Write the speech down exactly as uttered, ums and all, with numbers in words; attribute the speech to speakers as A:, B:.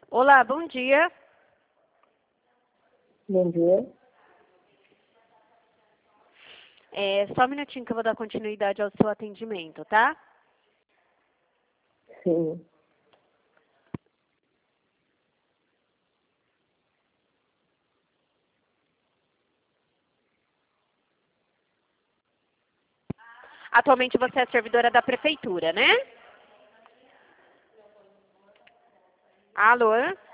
A: Olá, bom dia.
B: Bom dia.
A: É, só um minutinho que eu vou dar continuidade ao seu atendimento, tá?
B: Sim.
A: Atualmente você é servidora da prefeitura, né? Alô?